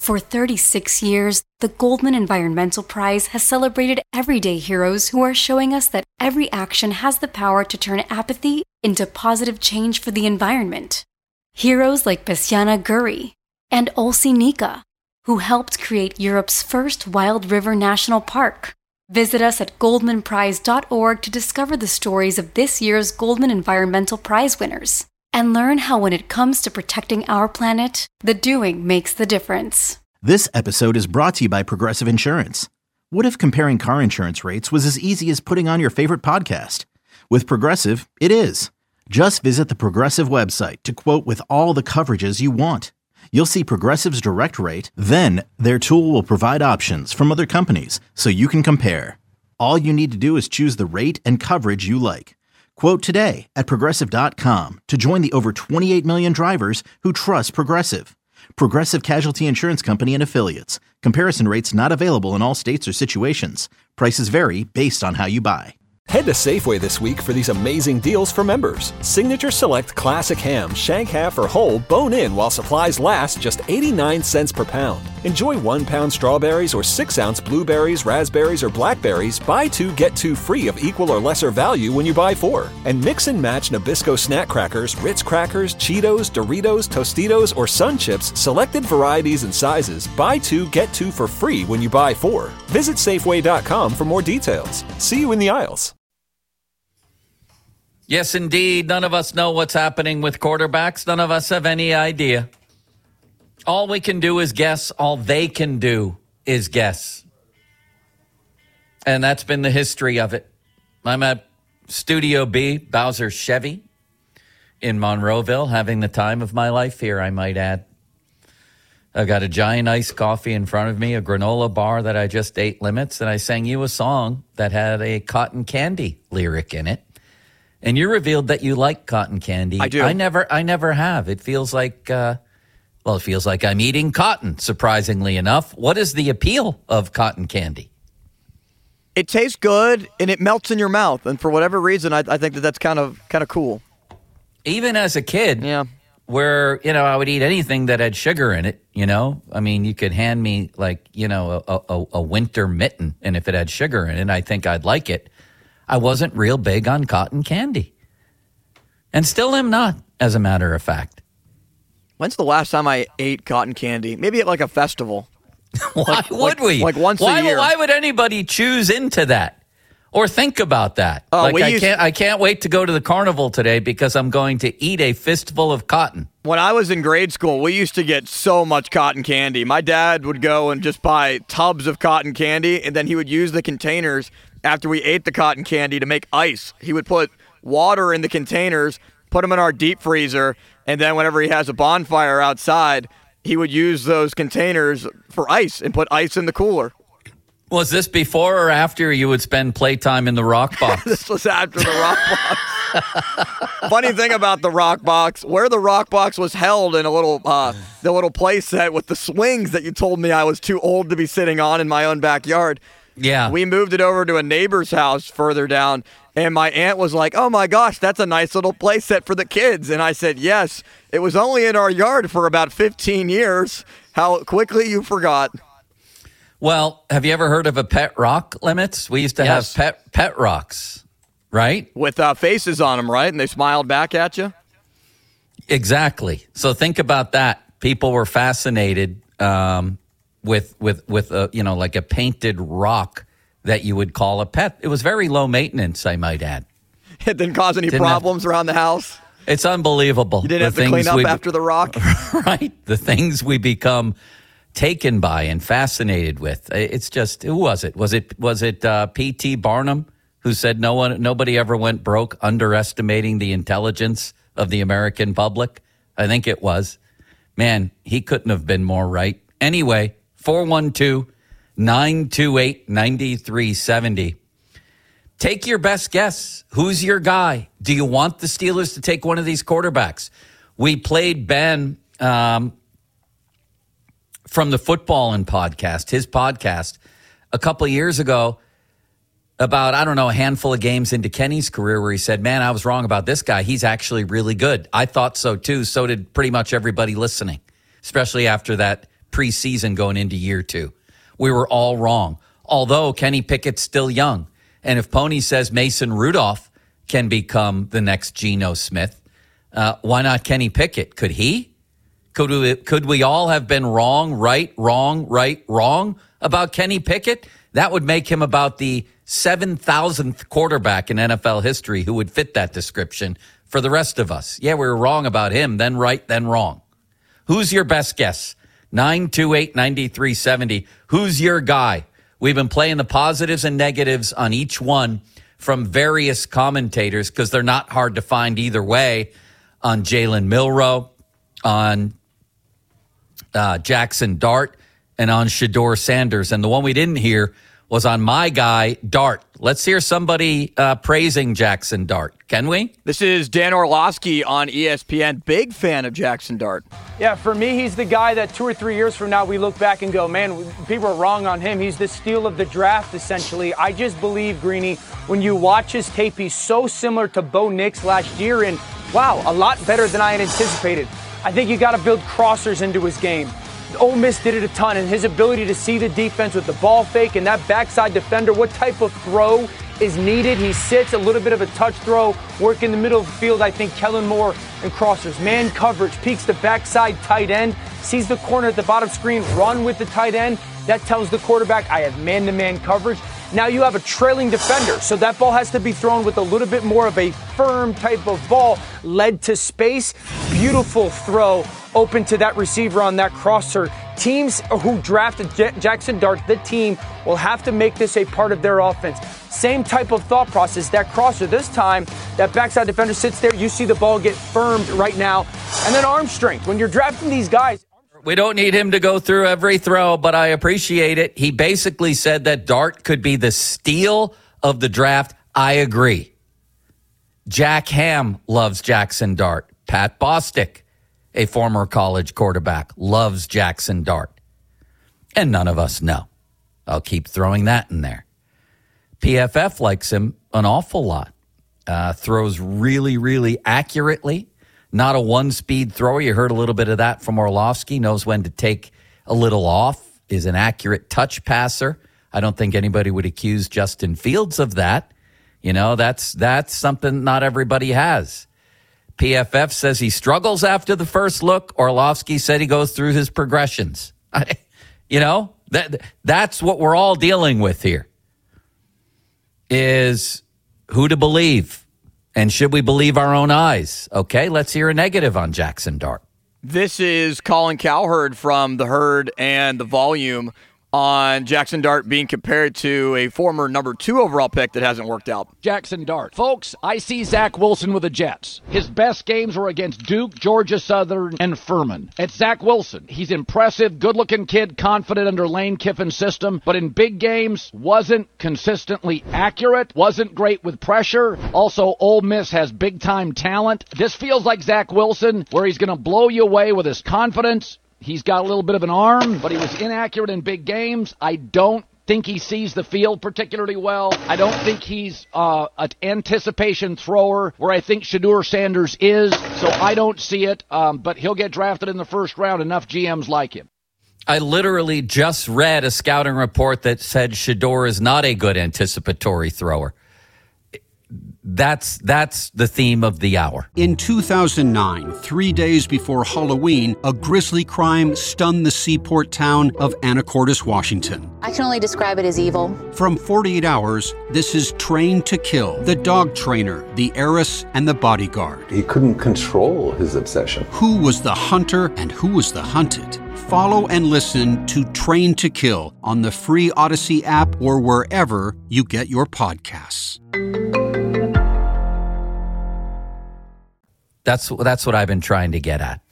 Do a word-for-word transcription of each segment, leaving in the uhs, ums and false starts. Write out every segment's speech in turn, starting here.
For thirty-six years, the Goldman Environmental Prize has celebrated everyday heroes who are showing us that every action has the power to turn apathy into positive change for the environment. Heroes like Besiana Guri and Olsi Nika, who helped create Europe's first wild river national park. Visit us at goldman prize dot org to discover the stories of this year's Goldman Environmental Prize winners and learn how when it comes to protecting our planet, the doing makes the difference. This episode is brought to you by Progressive Insurance. What if comparing car insurance rates was as easy as putting on your favorite podcast? With Progressive, it is. Just visit the Progressive website to quote with all the coverages you want. You'll see Progressive's direct rate, then their tool will provide options from other companies so you can compare. All you need to do is choose the rate and coverage you like. Quote today at progressive dot com to join the over twenty-eight million drivers who trust Progressive. Progressive Casualty Insurance Company and Affiliates. Comparison rates not available in all states or situations. Prices vary based on how you buy. Head to Safeway this week for these amazing deals for members. Signature Select Classic Ham, Shank Half or Whole, bone-in while supplies last, just eighty-nine cents per pound. Enjoy one-pound strawberries or six-ounce blueberries, raspberries, or blackberries. Buy two, get two free of equal or lesser value when you buy four. And mix and match Nabisco snack crackers, Ritz crackers, Cheetos, Doritos, Tostitos, or Sun Chips, selected varieties and sizes. Buy two, get two for free when you buy four. Visit Safeway dot com for more details. See you in the aisles. Yes, indeed. None of us know what's happening with quarterbacks. None of us have any idea. All we can do is guess. All they can do is guess. And that's been the history of it. I'm at Studio B, Bowser Chevy, in Monroeville, having the time of my life here, I might add. I got a giant iced coffee in front of me, a granola bar that I just ate limits, and I sang you a song that had a cotton candy lyric in it. And you revealed that you like cotton candy. I do. I never, I never have. It feels like, uh, well, it feels like I'm eating cotton, surprisingly enough. What is the appeal of cotton candy? It tastes good and it melts in your mouth. And for whatever reason, I, I think that that's kind of kind of cool. Even as a kid, yeah, where, you know, I would eat anything that had sugar in it, you know. I mean, you could hand me, like, you know, a, a, a winter mitten, and if it had sugar in it, I think I'd like it. I wasn't real big on cotton candy. And still am not, as a matter of fact. When's the last time I ate cotton candy? Maybe at like a festival. Why like, would like, we? Like once why, a year. Why would anybody choose into that? Or think about that? Uh, like I used, can't I can't wait to go to the carnival today because I'm going to eat a fistful of cotton. When I was in grade school, we used to get so much cotton candy. My dad would go and just buy tubs of cotton candy, and then he would use the containers after we ate the cotton candy to make ice. He would put water in the containers, put them in our deep freezer, and then whenever he has a bonfire outside, he would use those containers for ice and put ice in the cooler. Was this before or after you would spend playtime in the rock box? This was after the rock box. Funny thing about the rock box, where the rock box was held in a little, uh, the little play set with the swings that you told me I was too old to be sitting on in my own backyard. Yeah. We moved it over to a neighbor's house further down, and my aunt was like, oh my gosh, that's a nice little play set for the kids. And I said, yes, it was only in our yard for about fifteen years. How quickly you forgot. Well, have you ever heard of a pet rock limits? We used to Yes. have pet pet rocks, right? With uh, faces on them, right? And they smiled back at you? Exactly. So think about that. People were fascinated um, with with with a, you know, like a painted rock that you would call a pet. It was very low maintenance, I might add. It didn't cause any Didn't problems have, around the house? It's unbelievable. You didn't have to clean up we, after the rock? Right. The things we become taken by and fascinated with. It's just, who was it? Was it was it uh, P T Barnum who said no one, nobody ever went broke underestimating the intelligence of the American public? I think it was. Man, he couldn't have been more right. Anyway, four one two, nine two eight, nine three seven zero. Take your best guess. Who's your guy? Do you want the Steelers to take one of these quarterbacks? We played Ben um, from the Football and podcast, his podcast, a couple of years ago about, I don't know, a handful of games into Kenny's career where he said, man, I was wrong about this guy. He's actually really good. I thought so, too. So did pretty much everybody listening, especially after that preseason going into year two. We were all wrong. Although Kenny Pickett's still young. And if Pony says Mason Rudolph can become the next Geno Smith, uh, why not Kenny Pickett? Could he? Could we, could we all have been wrong, right, wrong, right, wrong about Kenny Pickett? That would make him about the seven thousandth quarterback in N F L history who would fit that description for the rest of us. Yeah, we were wrong about him, then right, then wrong. Who's your best guess? nine two eight, nine three seven zero. Who's your guy? We've been playing the positives and negatives on each one from various commentators because they're not hard to find either way, on Jalen Milroe, on uh, Jackson Dart, and on Shedeur Sanders. And the one we didn't hear was on my guy, Dart. Let's hear somebody uh, praising Jackson Dart. Can we? This is Dan Orlovsky on E S P N. Big fan of Jackson Dart. Yeah, for me, he's the guy that two or three years from now we look back and go, man, people are wrong on him. He's the steal of the draft, essentially. I just believe, Greeny, when you watch his tape, he's so similar to Bo Nix last year, and wow, a lot better than I had anticipated. I think you got to build crossers into his game. Ole Miss did it a ton, and his ability to see the defense with the ball fake and that backside defender, what type of throw is needed. He sits a little bit of a touch throw, work in the middle of the field. I think Kellen Moore and crossers, man coverage, peeks the backside tight end, sees the corner at the bottom screen, run with the tight end. That tells the quarterback, I have man-to-man coverage. Now you have a trailing defender, so that ball has to be thrown with a little bit more of a firm type of ball, led to space. Beautiful throw open to that receiver on that crosser. Teams who drafted J- Jackson Dart, the team, will have to make this a part of their offense. Same type of thought process. That crosser, this time, that backside defender sits there. You see the ball get firmed right now. And then arm strength. When you're drafting these guys... We don't need him to go through every throw, but I appreciate it. He basically said that Dart could be the steal of the draft. I agree. Jack Ham loves Jackson Dart. Pat Bostic, a former college quarterback, loves Jackson Dart. And none of us know. I'll keep throwing that in there. P F F likes him an awful lot. Uh, throws really, really accurately. Not a one-speed thrower. You heard a little bit of that from Orlovsky. Knows when to take a little off. Is an accurate touch passer. I don't think anybody would accuse Justin Fields of that. You know, that's that's something not everybody has. P F F says he struggles after the first look. Orlovsky said he goes through his progressions. You know, that that's what we're all dealing with here, is who to believe. And should we believe our own eyes? Okay, let's hear a negative on Jackson Dart. This is Colin Cowherd from The Herd and The Volume on Jackson Dart being compared to a former number two overall pick that hasn't worked out. Jackson Dart. Folks, I see Zach Wilson with the Jets. His best games were against Duke, Georgia Southern, and Furman. It's Zach Wilson. He's impressive, good-looking kid, confident under Lane Kiffin's system, but in big games, wasn't consistently accurate, wasn't great with pressure. Also, Ole Miss has big-time talent. This feels like Zach Wilson, where he's going to blow you away with his confidence. He's got a little bit of an arm, but he was inaccurate in big games. I don't think he sees the field particularly well. I don't think he's uh, an anticipation thrower where I think Shedeur Sanders is, so I don't see it, um, but he'll get drafted in the first round. Enough G Ms like him. I literally just read a scouting report that said Shedeur is not a good anticipatory thrower. That's that's the theme of the hour. In two thousand nine, three days before Halloween, a grisly crime stunned the seaport town of Anacortes, Washington. I can only describe it as evil. From forty-eight hours, this is Train to Kill, the dog trainer, the heiress, and the bodyguard. He couldn't control his obsession. Who was the hunter and who was the hunted? Follow and listen to Train to Kill on the free Odyssey app or wherever you get your podcasts. That's that's what I've been trying to get at.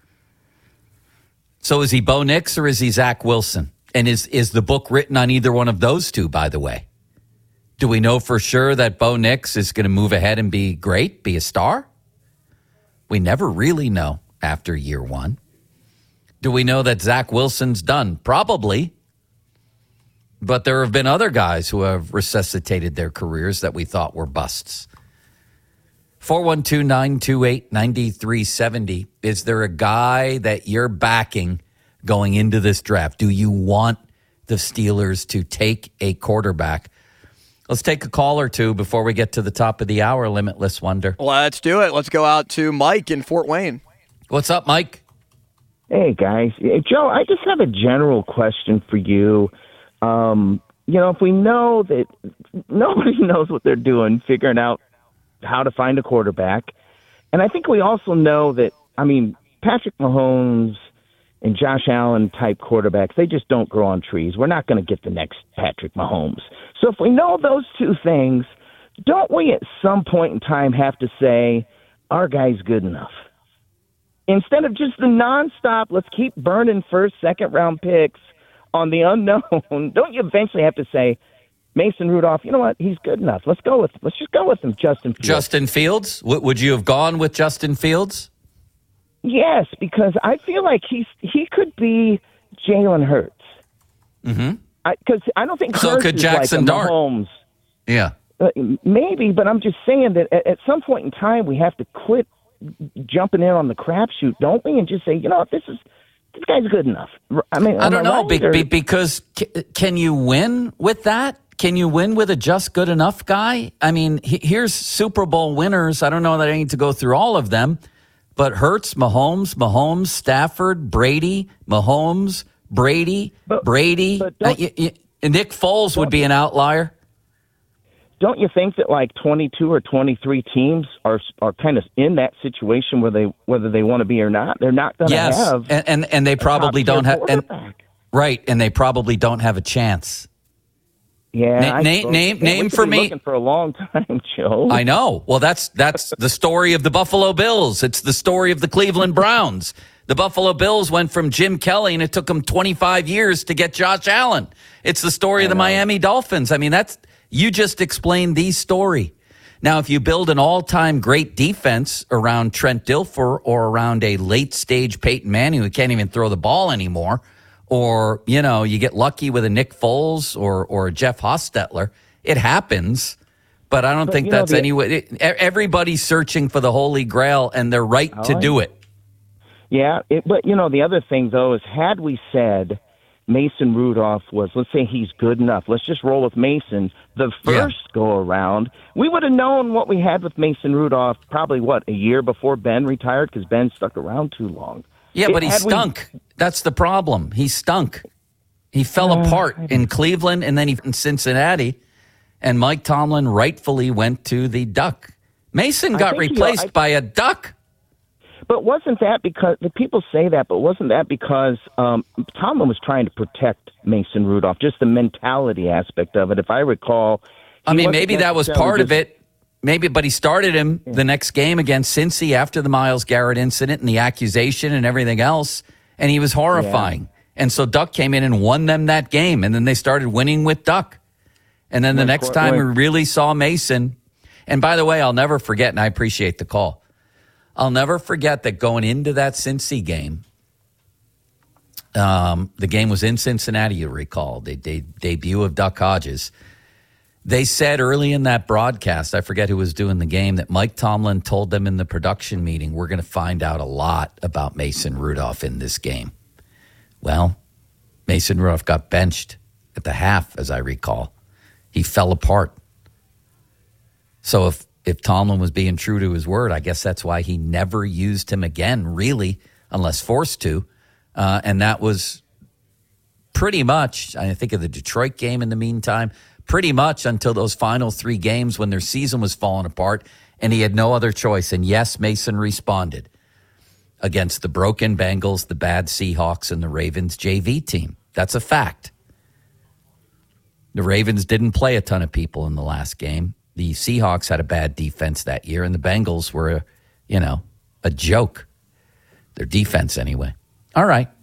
So is he Bo Nix or is he Zach Wilson? And is is the book written on either one of those two, by the way? Do we know for sure that Bo Nix is going to move ahead and be great, be a star? We never really know after year one. Do we know that Zach Wilson's done? Probably. But there have been other guys who have resuscitated their careers that we thought were busts. four one two, nine two eight, nine three seven zero. Is there a guy that you're backing going into this draft? Do you want the Steelers to take a quarterback? Let's take a call or two before we get to the top of the hour, Limitless Wonder. Let's do it. Let's go out to Mike in Fort Wayne. What's up, Mike? Hey, guys. Hey, Joe, I just have a general question for you. Um, you know, if we know that nobody knows what they're doing, figuring out how to find a quarterback, and I think we also know that, I mean, Patrick Mahomes and Josh Allen type quarterbacks, they just don't grow on trees. We're not going to get the next Patrick Mahomes. So if we know those two things, don't we at some point in time have to say, our guy's good enough? Instead of just the nonstop, let's keep burning first, second round picks on the unknown, don't you eventually have to say, Mason Rudolph, you know what? He's good enough. Let's go with, let's just go with him, Justin Fields. Justin Fields? W- would you have gone with Justin Fields? Yes, because I feel like he's he could be Jalen Hurts. Mm-hmm. Because I, I don't think so Hurts could is Jackson like a Dart. Mahomes. Yeah. Uh, maybe, but I'm just saying that at, at some point in time we have to quit jumping in on the crapshoot, don't we? And just say, you know, this is this guy's good enough. I mean, I don't know right, be, or... be, because c- can you win with that? Can you win with a just good enough guy? I mean, he, here's Super Bowl winners. I don't know that I need to go through all of them, but Hurts, Mahomes, Mahomes, Stafford, Brady, Mahomes, Brady, but, Brady. But uh, y- y- Nick Foles would be an outlier. Don't you think that like twenty-two or twenty-three teams are are kind of in that situation where they whether they want to be or not? They're not going to yes, have and, and and they probably don't have and, right, and they probably don't have a chance. Yeah, Na- I name suppose. name Yeah, name we could for be me. Looking for a long time, Joe. I know. Well, that's that's the story of the Buffalo Bills. It's the story of the Cleveland Browns. The Buffalo Bills went from Jim Kelly, and it took them twenty-five years to get Josh Allen. It's the story of the Miami Dolphins. I mean, that's you just explained the story. Now, if you build an all-time great defense around Trent Dilfer or around a late-stage Peyton Manning who can't even throw the ball anymore, or, you know, you get lucky with a Nick Foles or or a Jeff Hostetler, it happens. But I don't but, think that's know, the, any way. Everybody's searching for the Holy Grail, and they're right to do it. Yeah, it, but, you know, the other thing, though, is had we said Mason Rudolph was, let's say he's good enough, let's just roll with Mason, the first yeah. go-around, we would have known what we had with Mason Rudolph probably, what, a year before Ben retired because Ben stuck around too long. Yeah, it, but he stunk. We, That's the problem. He stunk. He fell uh, apart in Cleveland and then he, in Cincinnati, and Mike Tomlin rightfully went to the Duck. Mason got replaced I, by a Duck. But wasn't that because the people say that? But wasn't that because um, Tomlin was trying to protect Mason Rudolph? Just the mentality aspect of it, if I recall. I mean, maybe that was part just, of it. Maybe, but he started him yeah. the next game against Cincy after the Myles Garrett incident and the accusation and everything else, and he was horrifying. Yeah. And so Duck came in and won them that game, and then they started winning with Duck. And then the next time we really saw Mason, and by the way, I'll never forget, and I appreciate the call. I'll never forget that going into that Cincy game, um, the game was in Cincinnati, you recall, the de- debut of Duck Hodges. They said early in that broadcast, I forget who was doing the game, that Mike Tomlin told them in the production meeting, we're going to find out a lot about Mason Rudolph in this game. Well, Mason Rudolph got benched at the half, as I recall. He fell apart. So if If Tomlin was being true to his word, I guess that's why he never used him again, really, unless forced to. Uh, and that was pretty much, I think of the Detroit game in the meantime, pretty much until those final three games when their season was falling apart and he had no other choice. And yes, Mason responded against the broken Bengals, the bad Seahawks, and the Ravens J V team. That's a fact. The Ravens didn't play a ton of people in the last game. The Seahawks had a bad defense that year, and the Bengals were, a, you know, a joke. Their defense, anyway. All right.